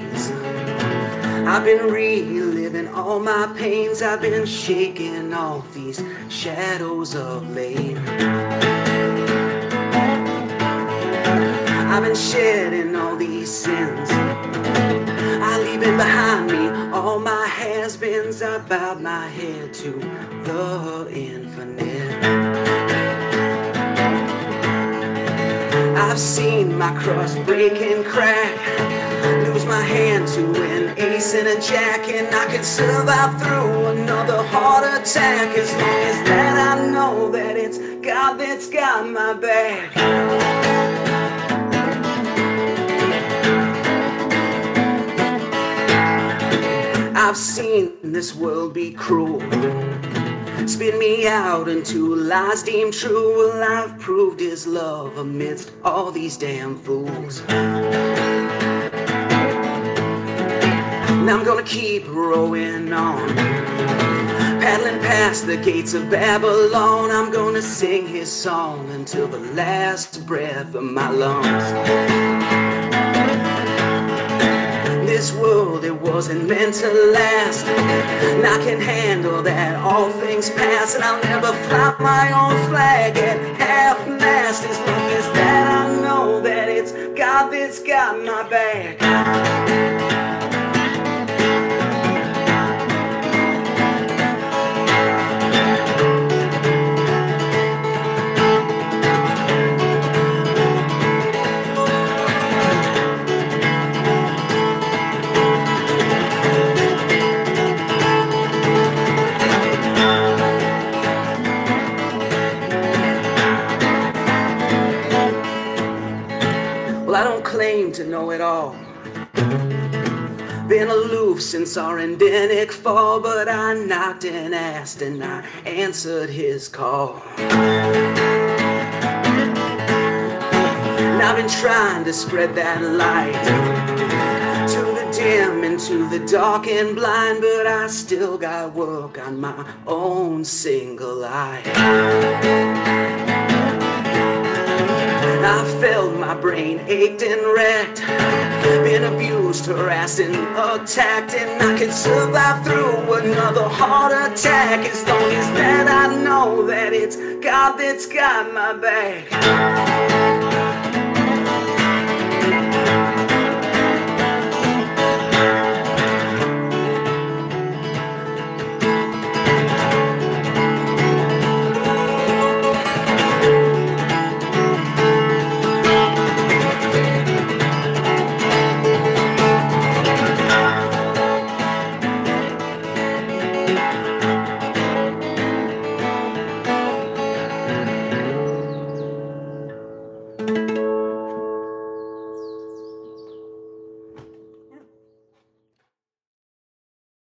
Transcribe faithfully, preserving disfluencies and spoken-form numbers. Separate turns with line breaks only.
days. I've been reliving all my pains. I've been shaking off these shadows of late. I've been shedding all these sins. I leaving behind me all my has-beens. I bowed my head to the infinite. I've seen my cross break and crack, lose my hand to an ace and a jack, and I can survive through another heart attack as long as that I know that it's God that's got my back. I've seen this world be cruel, spin me out into lies deemed true. Well, I've proved his love amidst all these damn fools. Now I'm gonna keep rowing on, paddling past the gates of Babylon. I'm gonna sing his song until the last breath of my lungs. This world, it wasn't meant to last, and I can handle that all things pass. And I'll never fly my own flag at half-mast as long as that I know that it's God that's got my back. Well, I don't claim to know it all, been aloof since our endemic fall, but I knocked and asked and I answered his call. And I've been trying to spread that light to the dim and to the dark and blind, but I still got work on my own single eye. I felt my brain ached and wrecked, been abused, harassed and attacked, and I can survive through another heart attack as long as that I know that it's God that's got my back.